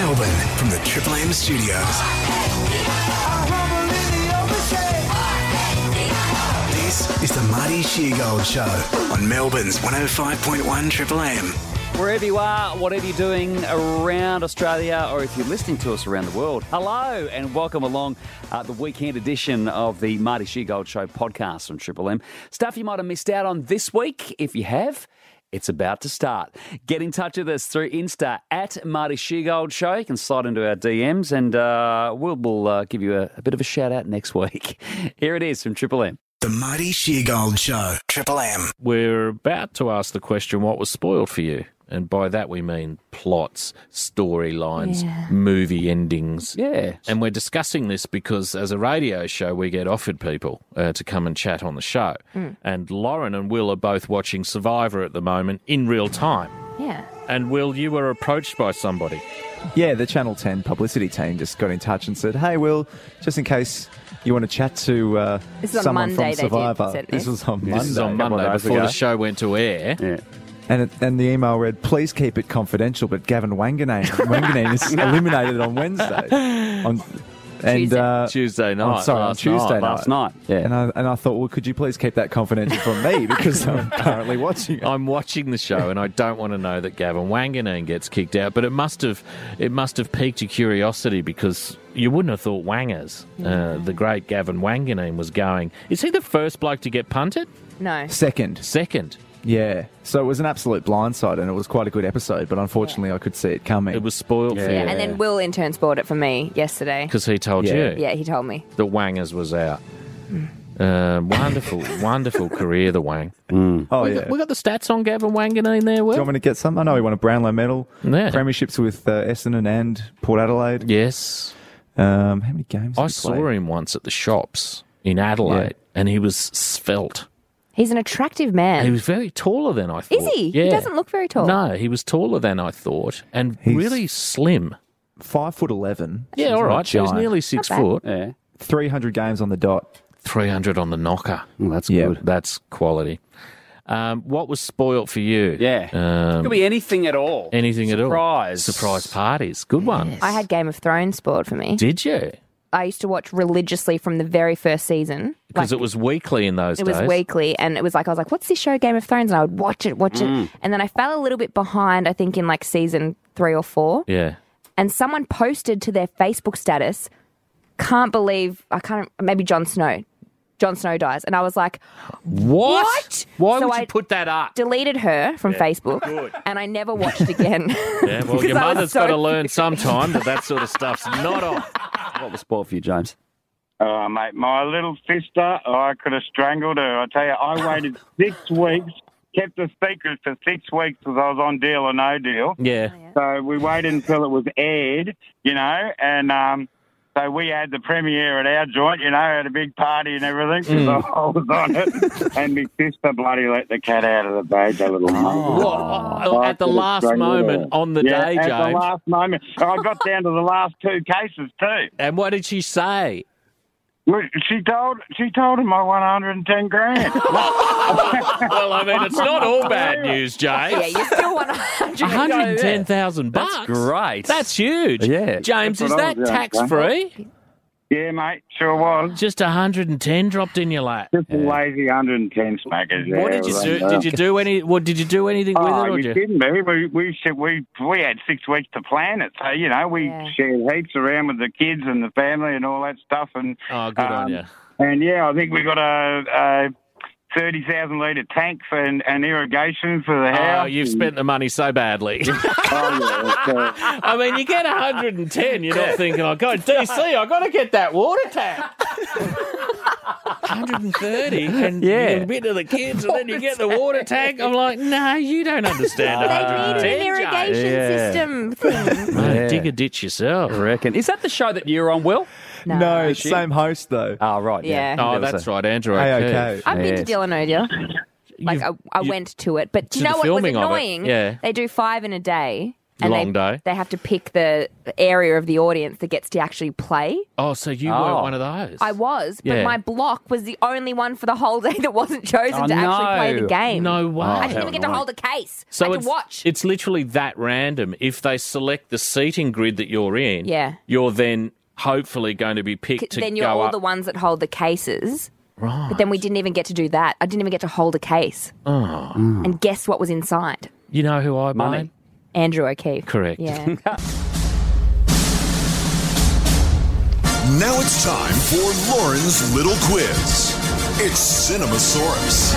Melbourne from the Triple M studios. This is the Marty Sheargold Show on Melbourne's 105.1 Triple M. Wherever you are, whatever you're doing around Australia, or if you're listening to us around the world, hello and welcome along the weekend edition of the Marty Sheargold Show podcast on Triple M. Stuff you might have missed out on this week. If you have, it's about to start. Get in touch with us through Insta at Marty Sheargold Show. You can slide into our DMs and we'll give you a bit of a shout out next week. Here it is from Triple M. The Marty Sheargold Show, Triple M. We're about to ask the question, what was spoiled for you? And by that we mean plots, storylines, movie endings. Yeah. And we're discussing this because as a radio show we get offered people to come and chat on the show. And Lauren and Will are both watching Survivor at the moment in real time. Yeah. And Will, you were approached by somebody. Yeah, the Channel 10 publicity team just got in touch and said, hey, Will, just in case you want to chat to This is on someone Monday from Survivor. they did, This was on Monday. This is on a couple of Monday days before ago. the show went to air. Yeah. And the email read, please keep it confidential, but Gavin Wanganeen is eliminated on Wednesday. Tuesday night. On Tuesday night. Last night. Yeah. And I thought, well, could you please keep that confidential from me because I'm currently watching it. I'm watching the show and I don't want to know that Gavin Wanganeen gets kicked out, but it must have piqued your curiosity because you wouldn't have thought Wangers, the great Gavin Wanganeen, was going. Is he the first bloke to get punted? No. Second. Yeah. So it was an absolute blindside and it was quite a good episode, but unfortunately I could see it coming. It was spoiled for you. Yeah, and then Will in turn spoiled it for me yesterday. Because he told you Yeah, he told me. that Wangers was out. Wonderful career, the Wang. Oh, We yeah. got the stats on Gavin Wanganeen there, Do Will? you want me to get some? I know he won a Brownlow medal. Yeah. Premierships with Essendon and Port Adelaide. Yes. How many games I did he saw play? him once at the shops in Adelaide and he was svelte. He's an attractive man. He was very taller than I thought. Is he? Yeah. He doesn't look very tall. No, he was taller than I thought and He's- really slim. 5'11". Yeah, He's all not right. So he's giant. nearly 6 Not bad. foot. Yeah. 300 games on the dot. 300 on the knocker. Well, that's Yeah. good. That's quality. What was spoilt for you? Yeah. Could be anything at all. Anything at all. Surprise parties. Good one. I had Game of Thrones spoiled for me. Did you? I used to watch religiously from the very first season. Because it was weekly in those It days. was weekly, and it was like, I was like, what's this show, Game of Thrones? And I would watch it. And then I fell a little bit behind, I think, in like season 3 or 4. Yeah. And someone posted to their Facebook status, maybe Jon Snow. Jon Snow dies. And I was like, What? Why So would you I put that up? deleted her from Facebook, and I never watched again. Yeah, well, your Because I was mother's so got to learn sometime that sort of stuff's not on. What was spoiled for you, James? Oh, mate, my little sister, I could have strangled her. I tell you, I waited 6 weeks, kept the secret for 6 weeks because I was on Deal or No Deal. Yeah. So we waited until it was aired, and so we had the premiere at our joint, had a big party and everything because I was on it. And my sister bloody let the cat out of the bag, that little What? At the last moment on the day, at James. the last moment. I got down to the last 2 cases too. And what did she say? Well, she told him I won 110 grand. Well, I mean, it's not all bad news, James. Yeah, you still want 100. 110,000 bucks. That's great. That's huge. Yeah. James, That's is what I that was doing, tax-free? Yeah, mate, sure was. Just 110 dropped in your lap. Just a lazy 110 smackers. What did you do? Did you do any? What did you do anything with it? Oh, Or you did you? didn't, baby. We had 6 weeks to plan it. So, we shared heaps around with the kids and the family and all that stuff. And Oh, good on you. And, I think we got a 30,000 litre tank and irrigation for the house. Oh, you've spent the money so badly. I mean, you get 110, you're not thinking, I go, DC, I got to get that water tank. 130, and you get a bit of the kids, and then you get the water tank. I'm like, no, you don't understand. They needed 110, an irrigation system thing. Mate, dig a ditch yourself. I reckon. Is that the show that you're on, Will? No, same host though. Oh, right. Yeah. Oh, There was that's a- right, Andrew. Okay. I've been to Yes. Deal or No Deal. Like, I went to it. But do you know what was filming of it, annoying? yeah. They do 5 in a day. And Long day. They have to pick the area of the audience that gets to actually play. Oh, so you weren't one of those? I was, but Yeah. my block was the only one for the whole day that wasn't chosen to actually play the game. No way. I didn't even get to hold a case. So I had it's, to watch. it's literally that random. If they select the seating grid that you're in, Yeah. you're then hopefully going to be picked to Then you're go all up. the ones that hold the cases. Right. But then we didn't even get to do that. I didn't even get to hold a case. Oh. And guess what was inside? You know who I Money. blame? Andrew O'Keefe. Correct. Yeah. Now it's time for Lauren's Little Quiz. It's Cinemasaurus.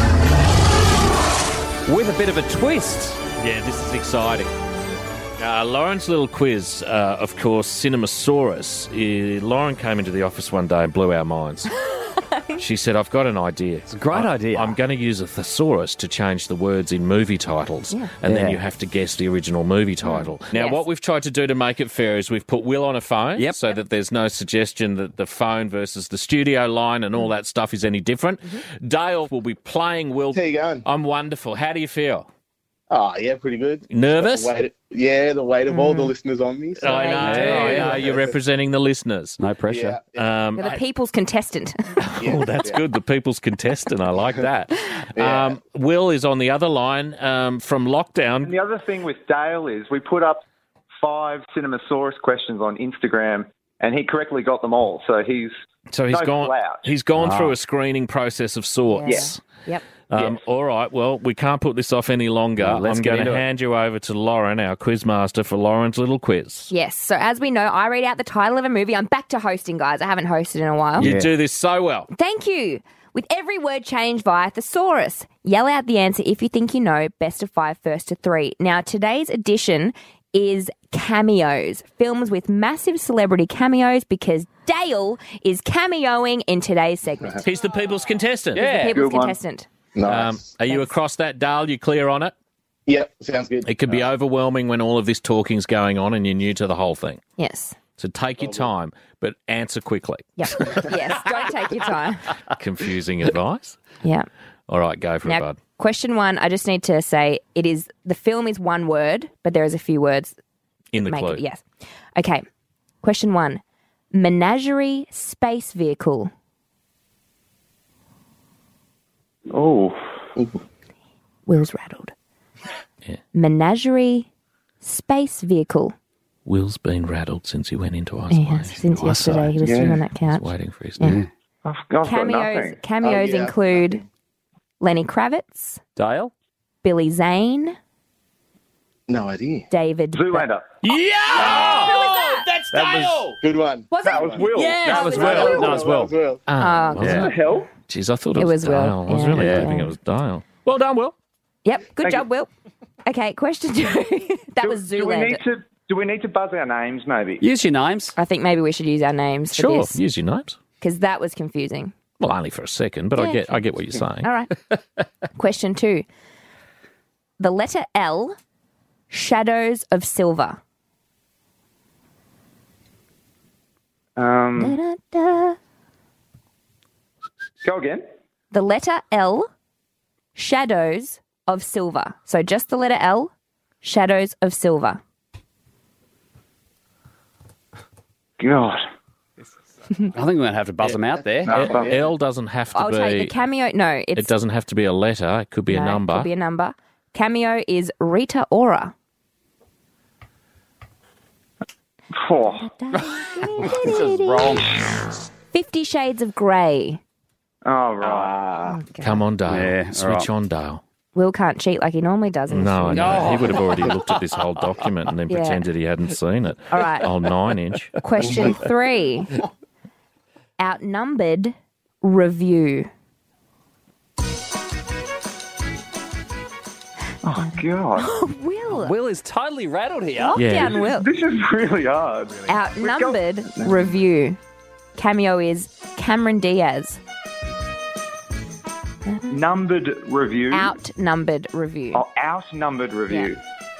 With a bit of a twist. Yeah, this is exciting. Lauren's little quiz, of course, Cinemasaurus. Lauren came into the office one day and blew our minds. She said, I've got an idea. It's a great idea. I'm going to use a thesaurus to change the words in movie titles, and then Yeah. you have to guess the original movie title. Now, Yes. what we've tried to do to make it fair is we've put Will on a phone Yep. so that there's no suggestion that the phone versus the studio line and all that stuff is any different. Dale will be playing Will. How you going? I'm wonderful. How do you feel? Oh, yeah, pretty good. Nervous? The weight of all the listeners on me. So. I know, Yeah. I know. You're representing the listeners. No pressure. Yeah. You're the people's contestant. Oh, that's good. The people's contestant. I like that. Yeah. Will is on the other line from lockdown. And the other thing with Dale is we put up 5 Cinemasaurus questions on Instagram, and he correctly got them all. So he's So he's no gone. slouch. He's gone through a screening process of sorts. Yep. All right. Well, we can't put this off any longer. Well, let's I'm get going to into it. hand you over to Lauren, our quizmaster, for Lauren's little quiz. Yes. So as we know, I read out the title of a movie. I'm back to hosting, guys. I haven't hosted in a while. You do this so well. Thank you. With every word changed via thesaurus. Yell out the answer if you think you know. Best of 5, first to 3. Now, today's edition is cameos. Films with massive celebrity cameos because Dale is cameoing in today's segment. He's the people's contestant. Yeah. People's Good one. contestant. Nice. Are you across that, Dale? You clear on it? Yep, sounds good. It can be overwhelming when all of this talking's going on and you're new to the whole thing. Yes. So take your time, but answer quickly. Yep. Yes. Don't take your time. Confusing advice. Yeah. All right, go for it, Now, bud. question 1, I just need to say the film is one word, but there is a few words. In the Make clue. it, yes. Okay. Question 1. Menagerie space vehicle. oh, Will's rattled. Yeah. Menagerie space vehicle. Will's been rattled since he went into Yeah, isolation. since yesterday he was sitting on that He's couch. waiting for his Yeah. nap. I've got Cameos nothing. Oh, yeah. include Lenny Kravitz, Dale? Billy Zane, No idea. David. Zoolander. Yeah! Who was that? That's That Dale! Good one. Was That it? was Will. Yes, That was it Will. Will. That was Will. Well. Oh, was Yeah. What the hell? Jeez, I thought it, It was was Will. Dale. I was Yeah. really Yeah. hoping it was Dale. Well done, Will. Yep. Good Thank job, you. Will. Okay, question 2. That was Do we need Zoolander. do we need to buzz our names? Maybe. Use your names. I think maybe we should use our names for Sure, this use your names. because that was confusing. Well, only for a second, but Yeah. I get what you're saying. All right. Question 2. The letter L, Shadows of Silver. Da-da-da. Go again. The letter L, Shadows of Silver. So just the letter L, Shadows of Silver. God. I think we're going to have to buzz them out there. L doesn't have to I'll tell you, be. the cameo, no, it's It doesn't have to be a letter. It could be a no, number. Could be a number. Cameo is Rita Ora. Oh, This is wrong. 50 Shades of Grey. oh right. Come on, Dale. Yeah, all Switch right. on, Dale. Will can't cheat like he normally does. in No, I this know. No. He would have already looked at this whole document and then Yeah. pretended he hadn't seen it. All right. Oh, 9-inch. Question 3. Outnumbered review. Oh God. Will. Will is totally rattled here. Lockdown Will. This is really hard. Outnumbered review. Cameo is Cameron Diaz. Numbered review. Outnumbered review. Oh, outnumbered review.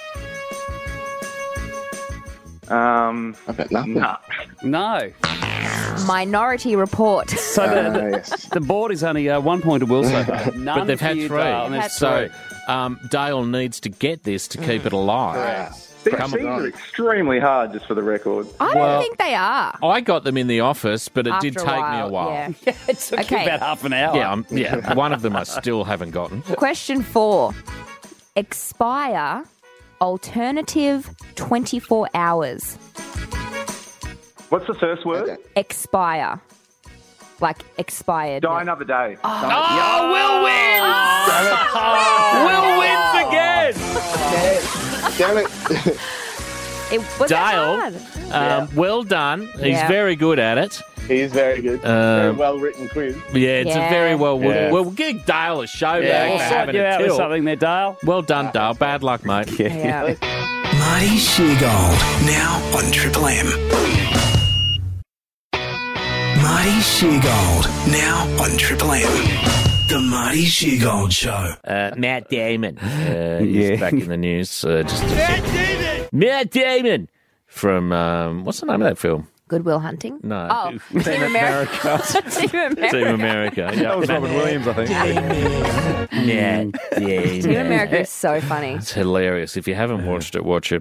I bet nothing. Nah. No. Minority Report. So Yes. the board is only 1 point to Will so far. None But they've for had you, 3. Dale, and there's So three. Dale needs to get this to keep it alive. These are extremely hard, just for the record. I don't think they are. I got them in the office, but it After did take me a while. Yeah. It took you Okay. about half an hour. Yeah, one of them I still haven't gotten. Question 4. Expire, alternative 24 hours. What's the first word? Expire. Like expired. Die another day. Oh, Will wins! Will wins again! Damn it. Was Dale, hard? well done. He's Yeah. very good at it. He is very good. Very well written quiz. Yeah, it's Yeah. a very well worded. Yeah. Well, we'll give Dale a show We'll back for sort having you a out with till. something there, Dale. Well done, Dale. Bad luck, mate. Yeah. Marty Sheargold, now on Triple M. Marty Sheargold, now on Triple M. The Marty Sheargold Show. Matt Damon is back in the news. Matt Damon! From, what's the name of that film? Goodwill Hunting? No. Oh, Team America. Team America. Team America. Yeah. That was Robin Williams, I think. Matt Damon. Team America is so funny. It's hilarious. If you haven't watched it, watch it.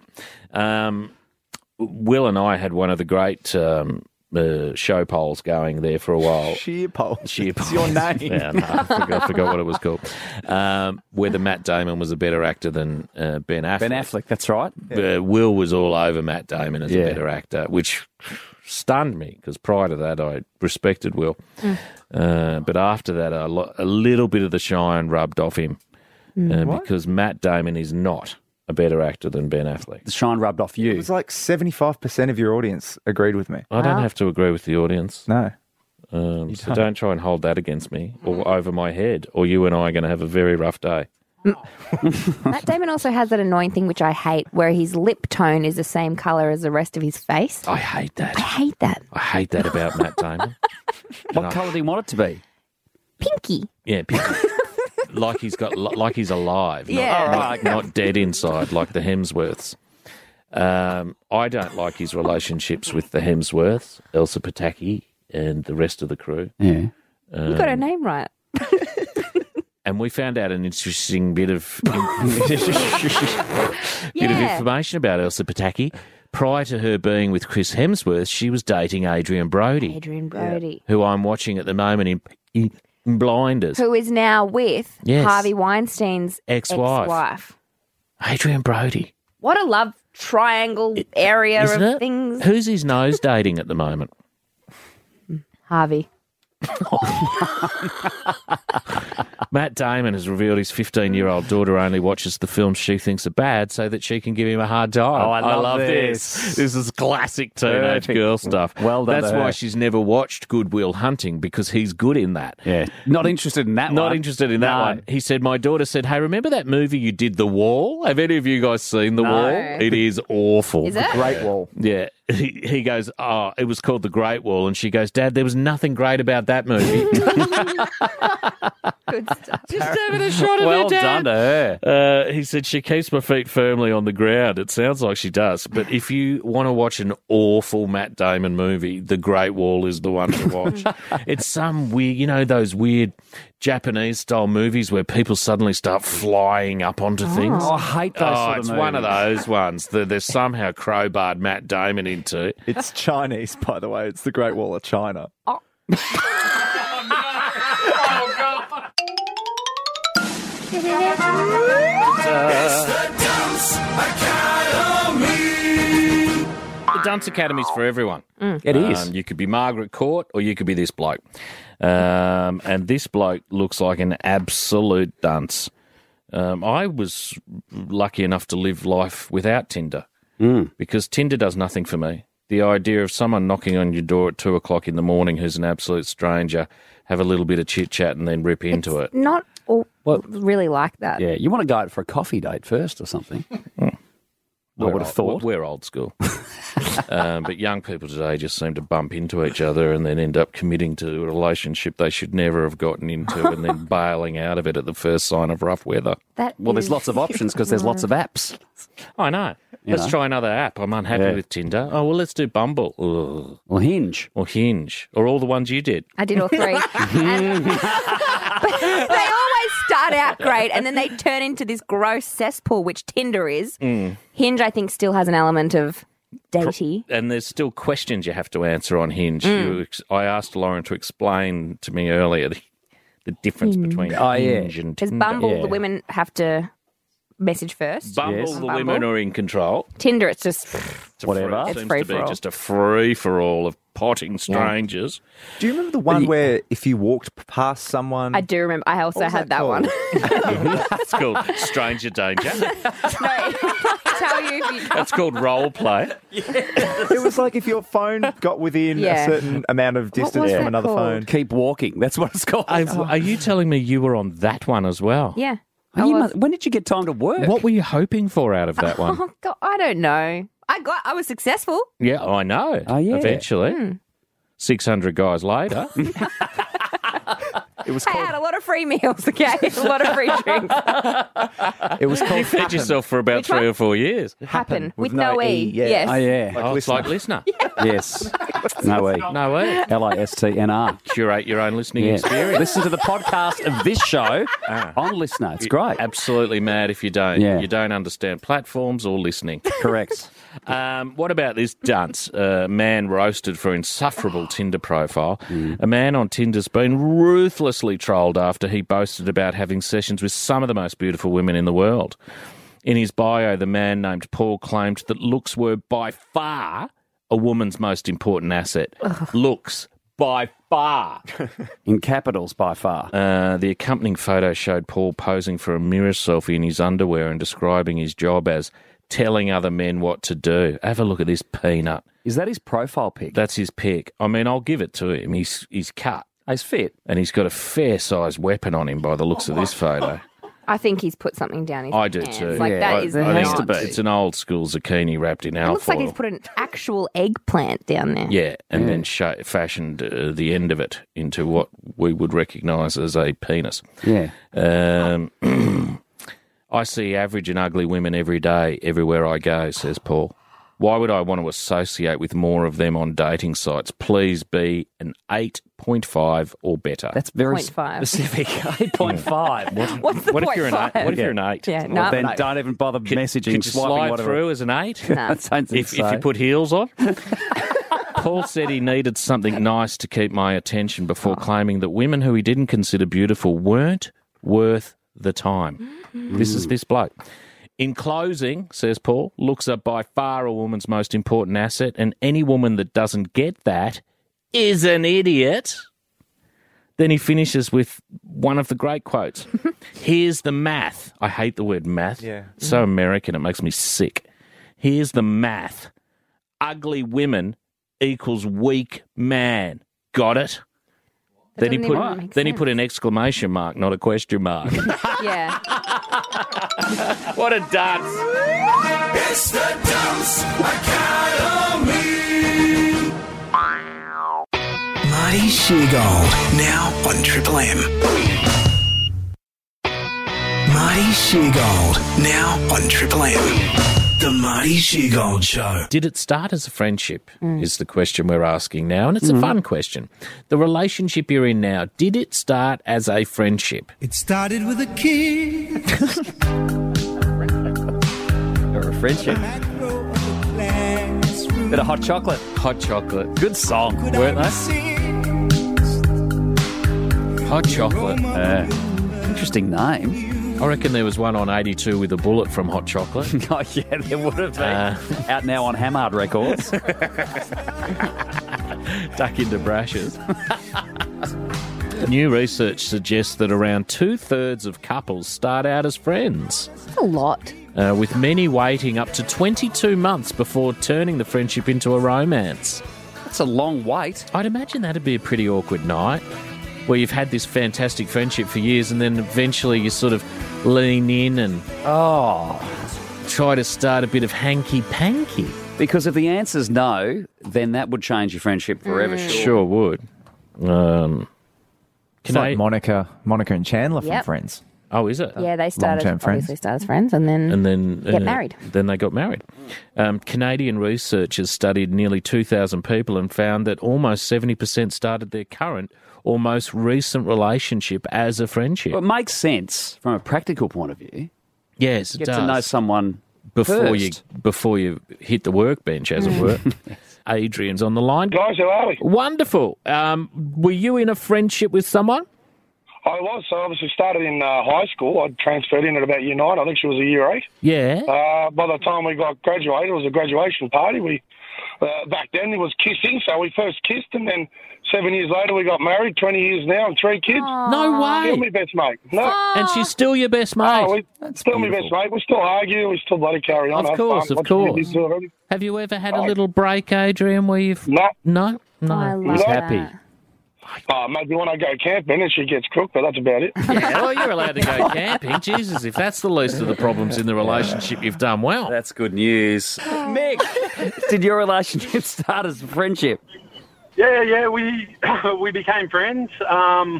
Will and I had one of the great show polls going there for a while. Sheer pole. Sheer It's your name. Yeah, no, I forgot what it was called. Whether Matt Damon was a better actor than Ben Affleck. Ben Affleck, that's right. Will was all over Matt Damon as a better actor, which stunned me because prior to that I respected Will. But after that, a little bit of the shine rubbed off him because Matt Damon is not a better actor than Ben Affleck. The shine rubbed off you. It was like 75% of your audience agreed with me. I don't have to agree with the audience. No. So don't try and hold that against me or over my head, or you and I are going to have a very rough day. Matt Damon also has that annoying thing which I hate, where his lip tone is the same colour as the rest of his face. I hate that. I hate that. I hate that about Matt Damon. What colour do you want it to be? Pinky. Yeah, like he's alive, Yeah. not dead inside like the Hemsworths. I don't like his relationships with the Hemsworths, Elsa Pataki, and the rest of the crew. Yeah. You got her name right. And we found out an interesting bit of Yeah. information about Elsa Pataki. Prior to her being with Chris Hemsworth, she was dating Adrian Brody, Adrian Brody. who I'm watching at the moment in Blinders. Who is now with Yes. Harvey Weinstein's Ex-wife. ex-wife. Adrian Brody. What a love triangle area Isn't of it? things. Who's his nose dating at the moment? Harvey. Matt Damon has revealed his 15-year-old daughter only watches the films she thinks are bad so that she can give him a hard time. Oh, I love this. This is classic teenage Perfect. girl stuff. Well done That's to her. why she's never watched Good Will Hunting, because he's good in that. Yeah. Not interested in that one. Not interested in that No. one. He said, my daughter said, hey, remember that movie you did, The Wall? Have any of you guys seen The Wall? It is awful. Is it? Great Wall. Yeah. He goes, oh, it was called The Great Wall. And she goes, Dad, there was nothing great about that movie. Good stuff. Just having a shot at Well her, Dad. done to her. He said, she keeps my feet firmly on the ground. It sounds like she does. But if you want to watch an awful Matt Damon movie, The Great Wall is the one to watch. It's some weird, you know, those weird Japanese-style movies where people suddenly start flying up onto things. Oh, I hate those sort of it's movies. one of those ones that they're somehow crowbarred Matt Damon into. It's Chinese, by the way. It's the Great Wall of China. The Dunce Academy's for everyone. It is. You could be Margaret Court or you could be this bloke. And this bloke looks like an absolute dunce. I was lucky enough to live life without Tinder because Tinder does nothing for me. The idea of someone knocking on your door at 2 o'clock in the morning who's an absolute stranger, have a little bit of chit-chat and then rip into it. Not all really like that. Yeah, you want to go out for a coffee date first or something. I would have thought. We're old school. But young people today just seem to bump into each other and then end up committing to a relationship they should never have gotten into and then bailing out of it at the first sign of rough weather. Well, there's lots of options because there's lots of apps. I know. Let's try another app. I'm unhappy with Tinder. Oh, well, let's do Bumble. Ugh. Or Hinge. Or Hinge. Or all the ones you did. I did all three. But they always start start out great and then they turn into this gross cesspool, which Tinder is. Hinge, I think, still has an element of datey. And there's still questions you have to answer on Hinge. I asked Lauren to explain to me earlier the difference between Hinge and Because Tinder. Bumble, the women have to message first. Bumble, the women are in control. Tinder, it's just whatever. It's Seems free to for be all. just a free-for-all of potting strangers. Do you remember the one where if you walked past someone... I do remember. I also had that called? one. That's called stranger danger. Tell you if you That's called role play. It was like if your phone got within Yeah. a certain amount of distance was from that another called? phone. Keep walking. That's what it's called. Are you telling me you were on that one as well? Yeah. When did you get time to work? What were you hoping for out of that one? Oh, God, I don't know. I was successful. Yeah, I know. Oh, yeah. Eventually. 600 guys later. It was I called... had a lot of free meals, okay? A lot of free drinks. It was called You fed Happen. yourself for about Which 3 one? or 4 years. Happen. With no no E. E, yeah. Yes. Oh, yeah. Oh, it's like listener. Yes. No way. No way. LISTNR. Curate your own listening Yeah. experience. Listen to the podcast of this show on Listener. It's great. Absolutely mad if you don't. Yeah. You don't understand platforms or listening. Correct. What about this dunce? A man roasted for insufferable Tinder profile. A man on Tinder's been ruthlessly trolled after he boasted about having sessions with some of the most beautiful women in the world. In his bio, the man named Paul claimed that looks were by far a woman's most important asset. Looks, by far. In capitals, by far. The accompanying photo showed Paul posing for a mirror selfie in his underwear and describing his job as telling other men what to do. Have a look at this peanut. Is that his profile pic? That's his pic. I mean, I'll give it to him. He's cut. He's fit. And he's got a fair-sized weapon on him by the looks of this photo. I think he's put something down his I do pants. too. Like, Yeah. that is There I has think to be. it's an old-school zucchini wrapped in It alfoil. looks like he's put an actual eggplant down there. Yeah, and then fashioned the end of it into what we would recognise as a penis. Yeah. I see average and ugly women every day, everywhere I go, says Paul. Why would I want to associate with more of them on dating sites? Please be an 8.5 or better. That's very 0.5. specific. 8.5. What's the What if point you're an 8? five? What if you're an 8? Yeah, Well, no. then don't even bother messaging, Could you swiping, slide whatever. through as an 8? No. I don't think If so. you put heels on? Paul said he needed something nice to keep my attention before claiming that women who he didn't consider beautiful weren't worth the time. This is this bloke. In closing, says Paul, looks are by far a woman's most important asset, and any woman that doesn't get that is an idiot. Then he finishes with one of the great quotes. Here's the math. I hate the word math. Yeah. It's so American, it makes me sick. Here's the math. Ugly women equals weak man. Got it? That Then he doesn't even make sense. put an exclamation mark, not a question mark. Yeah. What a dunce. It's the Dunce Academy. Marty Sheargold, now on Triple M. Marty Sheargold, now on Triple M. The Marty Sheargold Show. Did it start as a friendship is the question we're asking now, and it's a fun question. The relationship you're in now, did it start as a friendship? It started with a kiss. Or a friendship. Bit of hot chocolate. Hot chocolate. Good song, weren't they? Hot chocolate. Interesting name. I reckon there was one on 82 with a bullet from Hot Chocolate. Oh, yeah, there would have been. Out now on Hamard Records. Duck into brashes. New research suggests that around 2/3 of couples start out as friends, That's a lot. with many waiting up to 22 months before turning the friendship into a romance. That's a long wait. I'd imagine that'd be a pretty awkward night, where you've had this fantastic friendship for years and then eventually you sort of lean in and try to start a bit of hanky-panky. Because if the answer's no, then that would change your friendship forever, sure. Sure would. It's like Monica and Chandler from Yep. Friends. Oh, is it? Yeah, they started Long-term friends. obviously start as friends and then get married. Then they got married. Canadian researchers studied nearly 2,000 people and found that almost 70% started their current or most recent relationship as a friendship. Well, it makes sense from a practical point of view. Yes, it Get does. to know someone before first. you hit the workbench, as it were. Adrian's on the line. Guys, how are we? Wonderful. Were you in a friendship with someone? I was. So obviously started in high school. I transferred in at about year 9. I think she was a year 8. Yeah. By the time we got graduated, it was a graduation party. We back then it was kissing, so we first kissed, and then 7 years later we got married. 20 years now and 3 kids. No way. Still my best mate. No. And she's still your best mate. Still my best mate. We still argue. We still bloody carry on. Of course, of course. Have you ever had a little break, Adrian, where you've... No. No? No. I love He's that. happy. Maybe when I go camping and she gets cooked, but that's about it. Yeah, well, you're allowed to go camping. Jesus, if that's the least of the problems in the relationship, you've done well. That's good news. Mick, did your relationship start as a friendship? Yeah, we became friends. I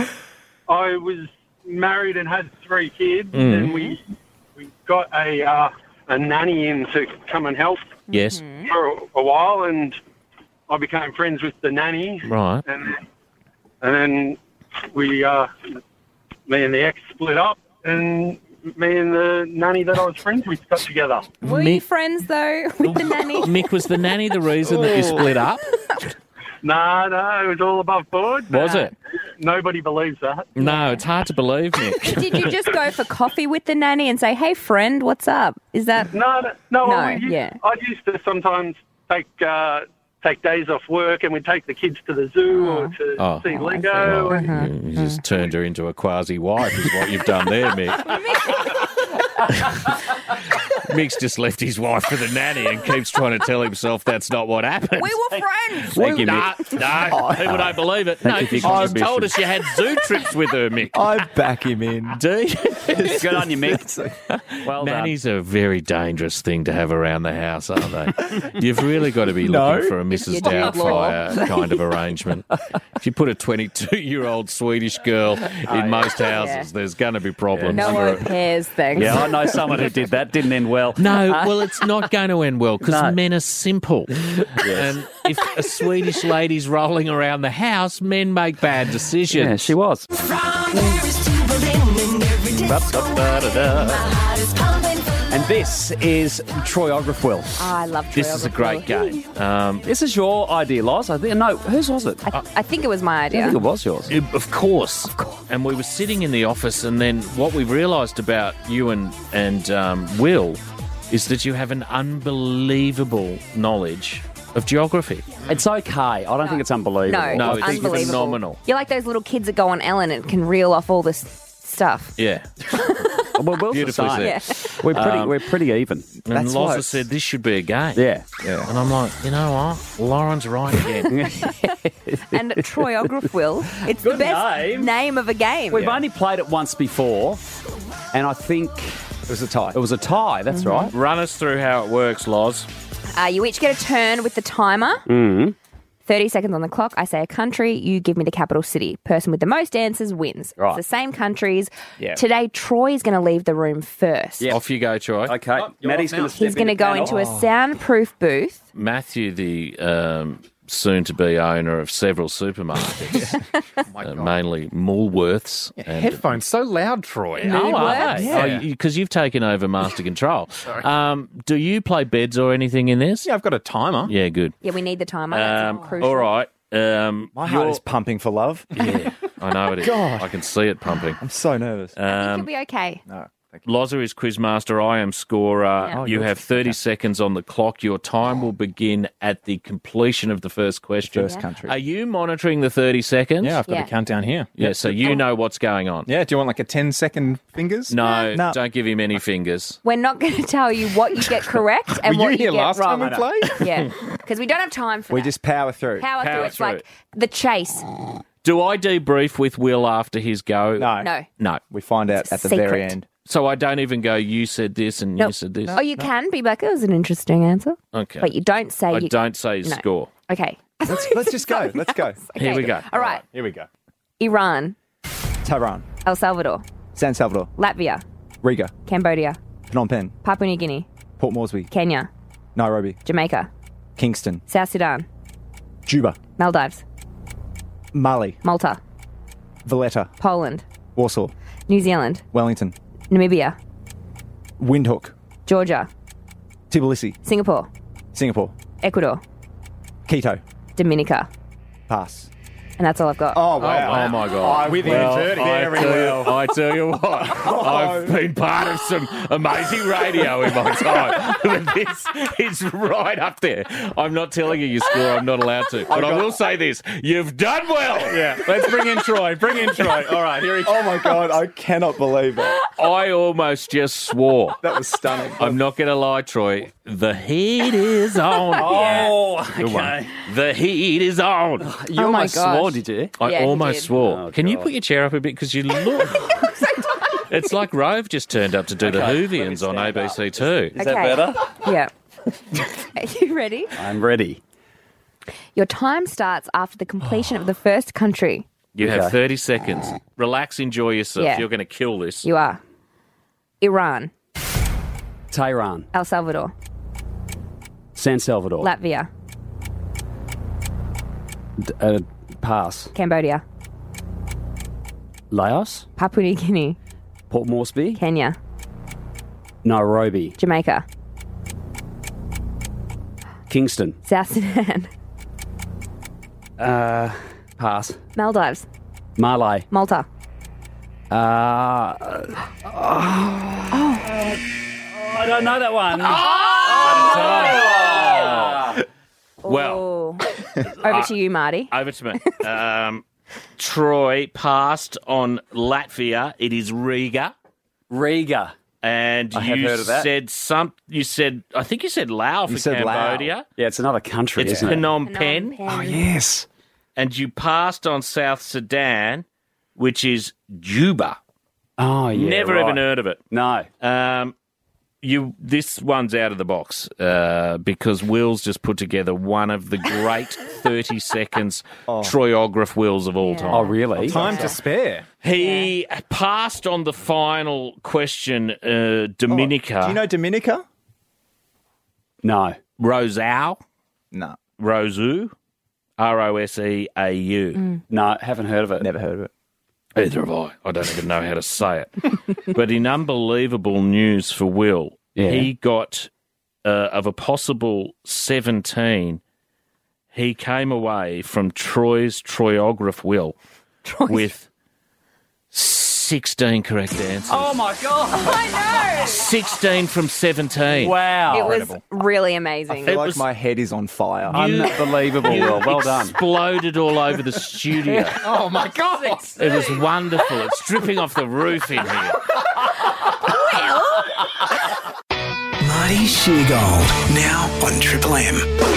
was married and had 3 kids, and we got a nanny in to come and help. Yes. For a while, and I became friends with the nanny. Right. And then me and the ex split up, and me and the nanny that I was friends with got together. Were you friends, though, with the nanny? Mick, was the nanny the reason that you split up? No, it was all above board. Was it? Nobody believes that. No, it's hard to believe, Mick. Did you just go for coffee with the nanny and say, hey, friend, what's up? Is that... No. I used to sometimes take days off work, and we'd take the kids to the zoo or to see Lego. You just turned her into a quasi-wife is what you've done there, Mick. Mick's just left his wife for the nanny and keeps trying to tell himself that's not what happened. We were friends. Thank you, Mick. No, people don't believe it. Thank you for your She's told us you had zoo trips with her, Mick. I back him in. Do you? Good on you, Mick. Well done. Nannies are a very dangerous thing to have around the house, aren't they? You've really got to be looking for a Mrs. Doubtfire kind of arrangement. If you put a 22-year-old Swedish girl in most houses, there's going to be problems. No au pairs, thanks. Yeah, I know someone who did that. Didn't end well. No, well, it's not going to end well because men are simple. And if a Swedish lady's rolling around the house, men make bad decisions. Yeah, she was. And this is Troy Ografwell. Oh, I love Troy This is a great game. This is your idea, Loz. No, whose was it? I think it was my idea. I think it was yours. Of course. And we were sitting in the office, and then what we realised about you and Will is that you have an unbelievable knowledge of geography. It's okay. I don't think it's unbelievable. No, it's it's unbelievable. phenomenal. You're like those little kids that go on Ellen and can reel off all this stuff. Yeah. Well, Will's Beautifully the same. said. Yeah. We're pretty even. And Loza said this should be a game. Yeah. And I'm like, you know what? Lauren's right again. And Troy Ografwell, it's Good the best name of a game. We've only played it once before, and I think It was a tie. it was a tie. That's right. Run us through how it works, Loz. You each get a turn with the timer. 30 seconds on the clock. I say a country. You give me the capital city. Person with the most answers wins. Right. It's the same countries. Yeah. Today, Troy is going to leave the room first. Yeah. Off you go, Troy. Okay. Maddie's going to step He's going to go into a soundproof booth. Matthew, the soon-to-be owner of several supermarkets, mainly Woolworths. And Headphones so loud, Troy. Oh, are they? Yeah. Because you've taken over master control. Do you play beds or anything in this? Yeah, I've got a timer. Yeah, good. Yeah, we need the timer. That's crucial. All right. My heart is pumping for love. Yeah, I know it is. God. I can see it pumping. I'm so nervous. You'll be okay. No, thank you. Loza is quizmaster. I am scorer. Yeah. You have 30 seconds on the clock. Your time will begin at the completion of the first question. First country. Are you monitoring the 30 seconds? Yeah, I've got Yeah. a countdown here. Yeah, so you know what's going on. Yeah, do you want like a 10-second fingers? No, No. don't give him any fingers. We're not going to tell you what you get correct and Were what you here get last wrong. time we played? Yeah, because we don't have time for We that. just power through. Power through. Power It's through. like the chase. Do I debrief with Will after his go? No. No. No. We find out It's at the secret. very end. So I don't even go, you said this and you Nope. said this? Oh, you can be like, it was an interesting answer. Okay. But you don't say I you... don't say his No. score. Okay. Let's just go. Let's go. Here we go. All right. Here we go. Iran, Tehran. El Salvador, San Salvador. Latvia. Riga. Cambodia. Phnom Penh. Papua New Guinea. Port Moresby. Kenya. Nairobi. Jamaica. Kingston. South Sudan. Juba. Maldives. Mali. Malta. Valletta. Poland. Warsaw. New Zealand. Wellington. Namibia. Windhoek. Georgia. Tbilisi. Singapore. Singapore. Ecuador. Quito. Dominica. Pass. And that's all I've got. Oh, wow. Oh, my God. Within 30. Very well. I tell you what, I've been part of some amazing radio in my time. But this is right up there. I'm not telling you your score. I'm not allowed to. But I will say this. You've done well. Yeah. Let's bring in Troy. Bring in Troy. All right, here he comes. Oh, my God. I cannot believe it. I almost just swore. That was stunning. I'm not going to lie, Troy. The heat is on. Oh, Good one. okay. The heat is on. You Oh my almost gosh. swore, did you? I Yeah, he almost did. swore. Oh, Can you God. put your chair up a bit? Because you look... It's like Rove just turned up to do the Okay, Whovians on let me stand ABC2. Is that better? Yeah. Are you ready? I'm ready. Your time starts after the completion of the first country. You have Okay. 30 seconds. Relax, enjoy yourself. Yeah. You're going to kill this. You are. Iran. Tehran. El Salvador. San Salvador. Latvia. Pass. Cambodia. Laos. Papua New Guinea. Port Moresby. Kenya. Nairobi. Jamaica. Kingston. South Sudan. Pass. Maldives. Malay. Malta. I don't know that one. Well, Oh. Over to you, Marty. over to me. Troy passed on Latvia. It is Riga. Riga. And I have you heard of that. said I think you said Laos for said Laos. Cambodia. Yeah, it's another country, It's isn't it? Phnom Penh. Oh, yes. And you passed on South Sudan, which is Juba. Oh, yeah. Never right. even heard of it. No. This one's out of the box because Will's just put together one of the great 30 seconds Troyograph Wills of all time. Oh, really? Time to spare. He passed on the final question, Dominica. Do you know Dominica? No. Rosau? No. Roseau? Roseau. No, haven't heard of it. Never heard of it. Either have I. I don't even know how to say it. But in unbelievable news for Will, he got, of a possible 17, he came away from Troy's Troyograph Will with 16 correct answers. Oh, my God. I know. 16 from 17. Wow. It was really amazing. I feel like was- my head is on fire. Unbelievable, You Will. Well done. exploded all over the studio. Oh, my God. It was wonderful. It's dripping off the roof in here. Marty Sheargold, now on Triple M.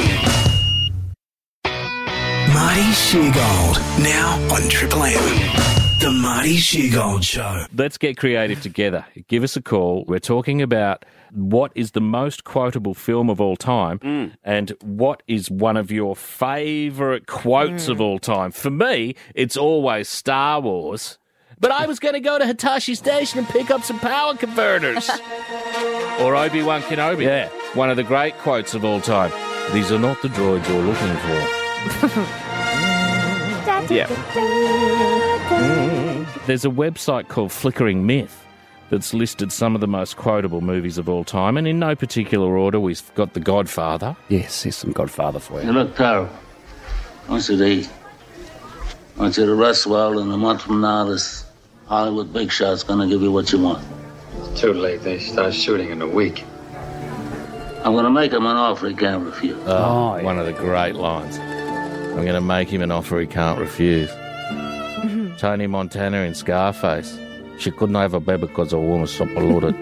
Marty Sheargold, now on Triple M. The Marty Sheargold Show. Let's get creative together. Give us a call. We're talking about what is the most quotable film of all time and what is one of your favourite quotes of all time. For me, it's always Star Wars. But I was going to go to Hitachi Station and pick up some power converters. Or Obi-Wan Kenobi. Yeah. One of the great quotes of all time. These are not the droids you're looking for. Yeah. There's a website called Flickering Myth that's listed some of the most quotable movies of all time, and in no particular order, we've got The Godfather. Yes, here's some Godfather for you. Hey, look, Taro, I want you to eat. I want you to rest well, and a month from now, this Hollywood big shot's gonna give you what you want. It's too late. They start shooting in a week. I'm gonna make him an offer he can't refuse. One of the great lines. I'm going to make him an offer he can't refuse. Tony Montana in Scarface. She couldn't have a baby because a woman so polluted.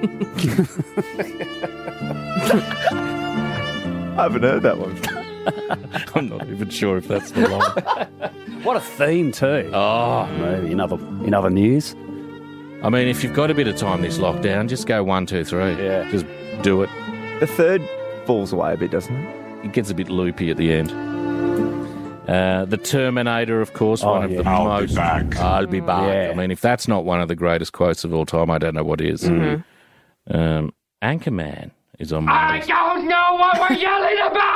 I haven't heard that one. I'm not even sure if that's the line. What a theme, too. Oh, Maybe in other news. I mean, if you've got a bit of time this lockdown, just go 1, 2, 3. Yeah. Just do it. The third falls away a bit, doesn't it? It gets a bit loopy at the end. The Terminator, of course, one of the most... I'll be back. Yeah. I mean, if that's not one of the greatest quotes of all time, I don't know what is. Anchorman is on my list. don't know what we're yelling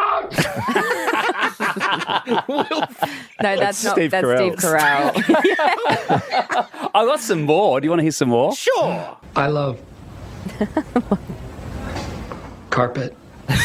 about! No, that's not. Steve That's Carell. Steve Carell. I got some more. Do you want to hear some more? Sure. I love carpet.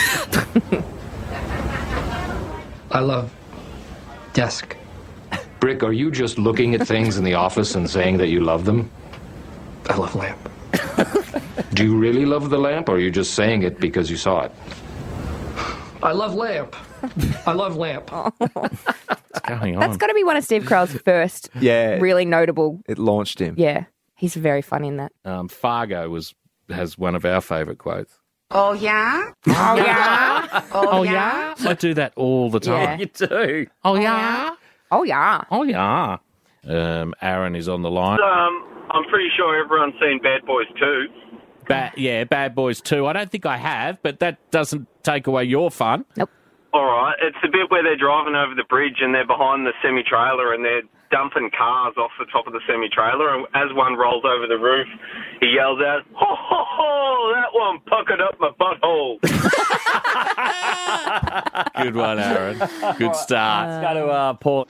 I love desk. Brick, are you just looking at things in the office and saying that you love them? I love lamp. Do you really love the lamp, or are you just saying it because you saw it? I love lamp. I love lamp. What's going on? That's got to be one of Steve Carell's first really notable. It launched him. Yeah, he's very funny in that. Fargo has one of our favourite quotes. Oh, yeah? Oh, yeah? Oh, yeah? I do that all the Yeah. time. You do. Oh, yeah? Oh, yeah. Oh, yeah. Aaron is on the line. I'm pretty sure everyone's seen Bad Boys 2. Bad Boys 2. I don't think I have, but that doesn't take away your fun. Nope. All right, it's the bit where they're driving over the bridge and they're behind the semi-trailer and they're dumping cars off the top of the semi-trailer, and as one rolls over the roof, he yells out, "Ho, ho, ho, that one puckered up my butthole." Good one, Aaron. Good start. Let's go to Paul.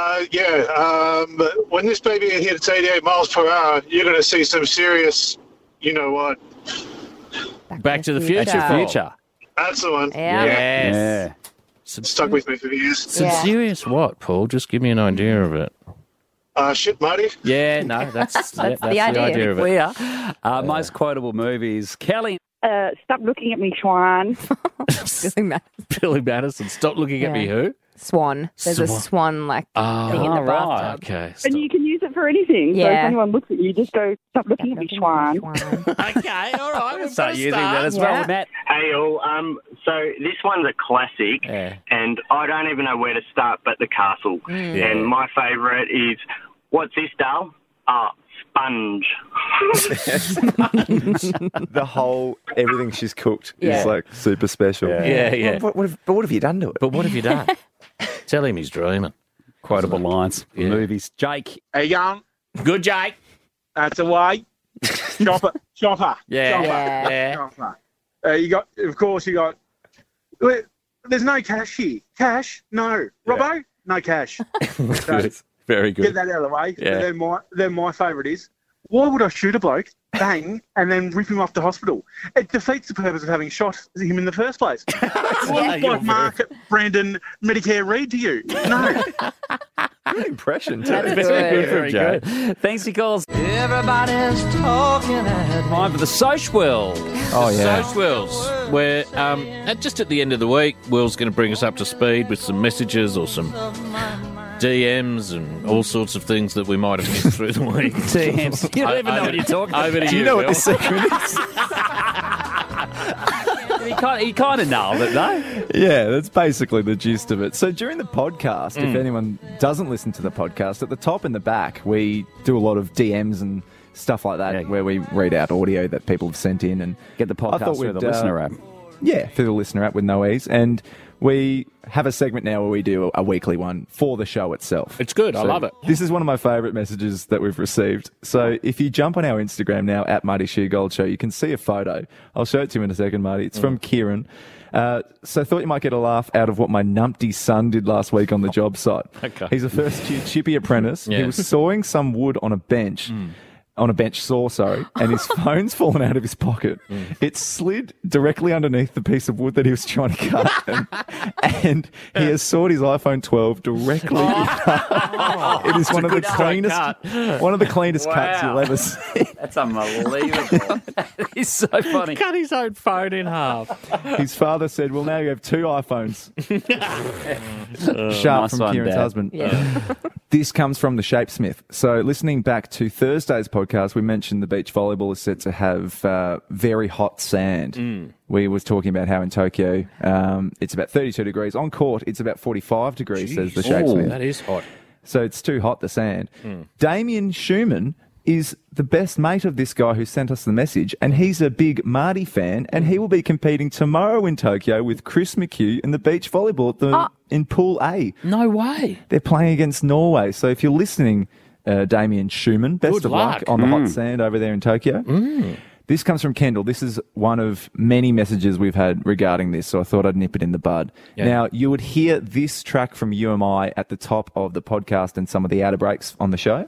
When this baby hits 88 miles per hour, you're going to see some serious, you know what? Back to the Future. Future. That's the one. Yeah. Yes. Yeah. Stuck with me for years. Some serious what, Paul? Just give me an idea of it. Shit, Marty. Yeah, no, that's the idea. of it. Clear. Most quotable movies. Kelly. Stop looking at me, Schwan. Billy Madison. Stop looking at me, who? Swan. There's a swan thing in the bathtub. Okay. And you can use it for anything. So Yeah. if anyone looks at you, just go, stop looking at me, Schwan. Okay, all right. We'll Start using that as well, Matt. Hey all, so this one's a classic, and I don't even know where to start but the castle. Yeah. And my favourite is, what's this, Dale? Sponge. The whole everything she's cooked Yeah. is like super special. Yeah. What have you done to it? But what have you done? Tell him he's dreaming. Quotable lines. Yeah. Movies. Jake. Hey, young. Good, Jake. That's a way. Chopper. Yeah. Chopper. You got, of course, there's no cash here. Cash? No. Robbo? No cash. Good. Very good. Get that out of the way. Yeah. Then my favourite is, why would I shoot a bloke, bang, and then rip him off to hospital? It defeats the purpose of having shot him in the first place. What like Mark Brandon Medicare read to you? No. Good impression, too. That's Very good. good. Thanks, Nichols. Everybody's talking at me. Time for the Soch World. Oh, yeah. Soch Wills, where just at the end of the week, Will's going to bring us up to speed with some messages or some DMs and all sorts of things that we might have missed through the week. DMs. You don't even know what you're talking about. Over to Do you know what the secret is? He kind of nailed it, though. Yeah, that's basically the gist of it. So during the podcast, if anyone doesn't listen to the podcast, at the top and the back, we do a lot of DMs and stuff like that where we read out audio that people have sent in and Get the podcast through the listener app. Yeah, through the listener app with no ease. And we have a segment now where we do a weekly one for the show itself. It's good. I love it. This is one of my favourite messages that we've received. So if you jump on our Instagram now, at Marty Sheargold Show, you can see a photo. I'll show it to you in a second, Marty. It's from Kieran. So thought you might get a laugh out of what my numpty son did last week on the job site. Okay. He's a first-year chippy apprentice. Yeah. He was sawing some wood on a bench. On a bench saw, and his phone's fallen out of his pocket. It slid directly underneath the piece of wood that he was trying to cut, and he has sawed his iPhone 12 directly. It is one of the cleanest cuts you'll ever see. That's unbelievable. It's so funny. Cut his own phone in half. His father said, "Well, now you have two iPhones." Sharp nice from one, Kieran's Dad. husband. Yeah. This comes from the Shapesmith. So listening back to Thursday's podcast, we mentioned the beach volleyball is set to have very hot sand. We was talking about how in Tokyo it's about 32 degrees. On court, it's about 45 degrees, says the Shapesmith. That is hot. So it's too hot, the sand. Damien Schumann is the best mate of this guy who sent us the message, and he's a big Marty fan, and he will be competing tomorrow in Tokyo with Chris McHugh in the beach volleyball at the in Pool A. No way. They're playing against Norway. So if you're listening, Damien Schumann, best Good of luck luck. on the hot sand over there in Tokyo. This comes from Kendall. This is one of many messages we've had regarding this, so I thought I'd nip it in the bud. Yeah. Now, you would hear this track from UMI at the top of the podcast and some of the outer breaks on the show.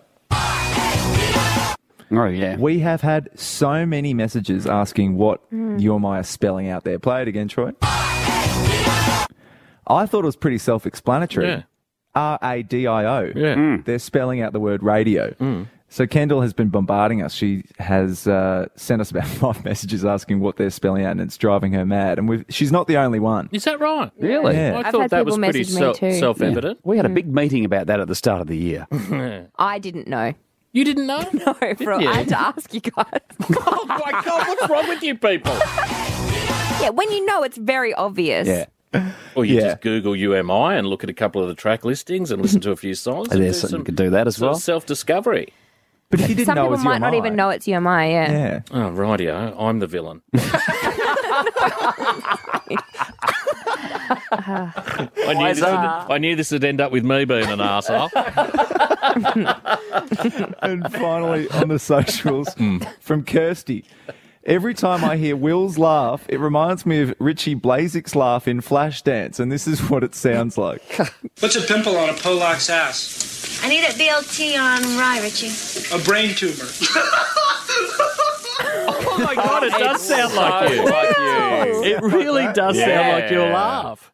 Oh, yeah. We have had so many messages asking what UMI are spelling out there. Play it again, Troy. I thought it was pretty self-explanatory. Yeah. R-A-D-I-O. Yeah. They're spelling out the word radio. So Kendall has been bombarding us. She has sent us about 5 messages asking what they're spelling out, and it's driving her mad. And she's not the only one. Is that right? Really? Yeah. I thought that was pretty self-evident. We had a big meeting about that at the start of the year. I didn't know. You didn't know? No, I had to ask you guys. Oh, my God, what's wrong with you people? Yeah, when you know, it's very obvious. Yeah. Or you just Google UMI and look at a couple of the track listings and listen to a few songs. And you could do that as well. Self-discovery. But if you didn't Some know it people was might not UMI, even know it's UMI, yeah. Oh, rightio. I'm the villain. I knew this would end up with me being an arsehole. And finally, on the socials, from Kirsty. Every time I hear Will's laugh, it reminds me of Richie Blazek's laugh in Flashdance, and this is what it sounds like. What's a pimple on a Pollock's ass? I need a BLT on rye, Richie. A brain tumor. Oh, my God, it does sound like you. It really does sound like your laugh.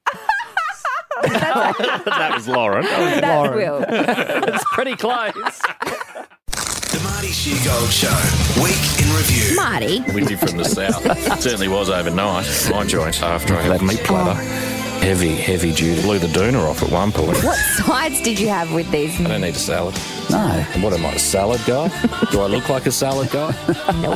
That was Lauren. That's Will. It's pretty close. The Marty Sheargold Show. Week in review. Marty. Windy from the south. Certainly was overnight. I joined after I had meat platter. Heavy duty. Blew the doona off at one point. What sides did you have with these? I don't need a salad. No. What am I, a salad guy? Do I look like a salad guy? Nope.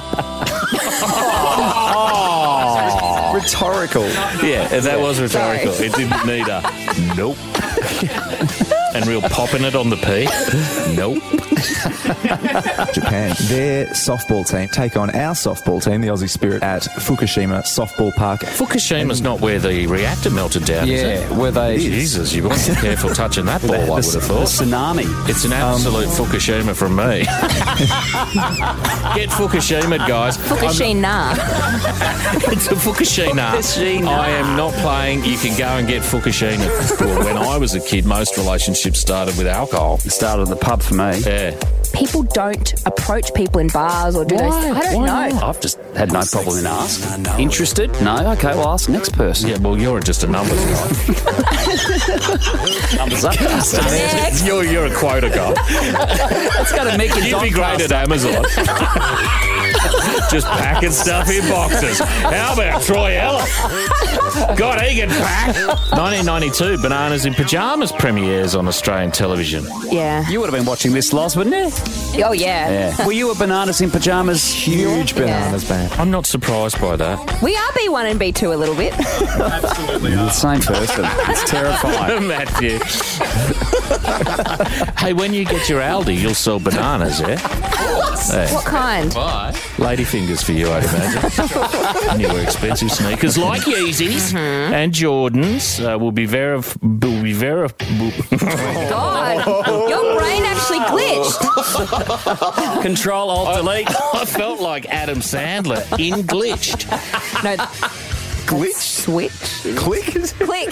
Rhetorical. Yeah, that was rhetorical. Sorry. It didn't need a nope. And real popping it on the P. Nope. Japan. Their softball team take on our softball team, the Aussie Spirit, at Fukushima Softball Park. Fukushima's not where the reactor melted down, is it? Where they... Jesus, you want to be careful touching that ball, I would have thought. The tsunami. It's an absolute Fukushima from me. Get Fukushima, guys. Fukushima. It's a Fukushima. I am not playing. You can go and get Fukushima. Well, when I was a kid, most relationships started with alcohol. It started at the pub for me. Yeah. People don't approach people in bars or do those. I don't know. I've just had no problem in asking. Interested? No? Okay, well, ask the next person. Yeah, well, you're just a numbers guy. Numbers up. You're a quota guy. It's got to make it. You'd be great at Amazon. Just packing stuff in boxes. How about Troy Ellis? God, he can pack. 1992, Bananas in Pyjamas premieres on Australian television. Yeah. You would have been watching this, Loz, wouldn't you? Oh, yeah. Were you a Bananas in Pyjamas? Huge Bananas fan. I'm not surprised by that. We are B1 and B2 a little bit. Absolutely. The same person. It's terrifying. Matthew. Hey, when you get your Aldi, you'll sell bananas, yeah? What kind? Ladyfingers for you, I'd imagine. Newer expensive sneakers like Yeezys and Jordans will be very. God, your brain actually glitched. Control Alt Delete. I felt like Adam Sandler in Glitched. No, Glitch? switch. Click? Click.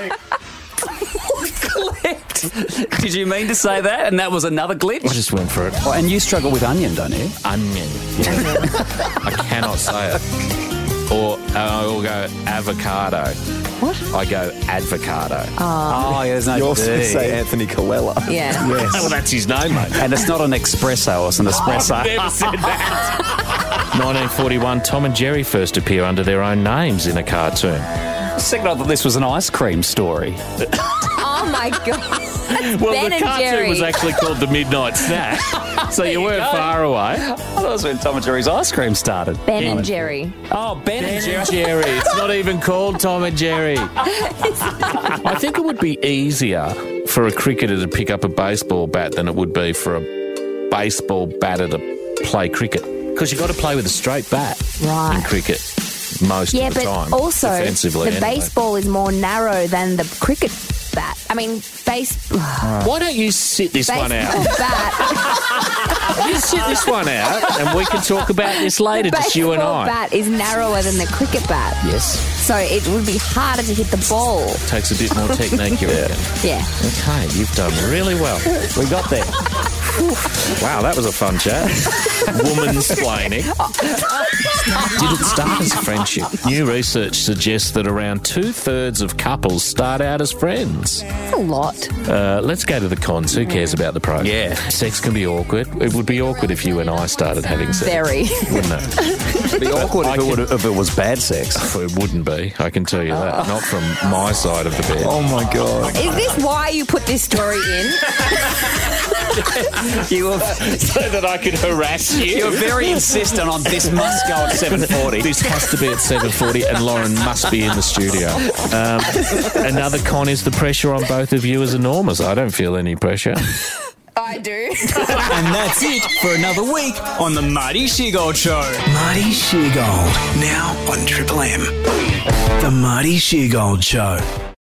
Clicked. Did you mean to say that? And that was another glitch? I just went for it. Oh, and you struggle with onion, don't you? Onion. I cannot say it. Or I will go avocado. What? I go advocado. Oh, yeah, there's no You're D. supposed to say Anthony Colella. Yeah. Yes. Well, that's his name, mate. And it's not an espresso, it's an espresso. I've never said that. 1941, Tom and Jerry first appear under their own names in a cartoon. Second, I thought this was an ice cream story. Oh, my God. Well, Ben the and cartoon Jerry. was actually called The Midnight Snack, so you weren't far away. I thought it was when Tom and Jerry's ice cream started. Ben and Jerry. Oh, Ben and Jerry. Jerry. It's not even called Tom and Jerry. I think it would be easier for a cricketer to pick up a baseball bat than it would be for a baseball batter to play cricket. Because you've got to play with a straight bat in cricket most of the time. Yeah, but also defensively the anyway. baseball is more narrow than the cricket bat. I mean, Why don't you sit this one out? baseball bat. You sit this one out, and we can talk about this later, just you and Baseball I. bat is narrower than the cricket bat. Yes. So it would be harder to hit the ball. Takes a bit more technique, you reckon? Yeah. Okay, you've done really well. We got there. Wow, that was a fun chat. Woman-splaining. Did it start as a friendship? New research suggests that around 2/3 of couples start out as friends. That's a lot. Let's go to the cons. Who cares about the pros? Yeah. Sex can be awkward. It would be awkward if you and I started having sex. Very. Wouldn't it? It'd be awkward if it was bad sex. It wouldn't be, I can tell you that. Not from my side of the bed. Oh, my God. Is this why you put this story in? So that I could harass you. You're very insistent on this must go at 7:40. This has to be at 7:40 and Lauren must be in the studio. Another con is the pressure on both of you is enormous. I don't feel any pressure. I do. And that's it for another week on the Marty Sheargold Show. Marty Sheargold, now on Triple M. The Marty Sheargold Show.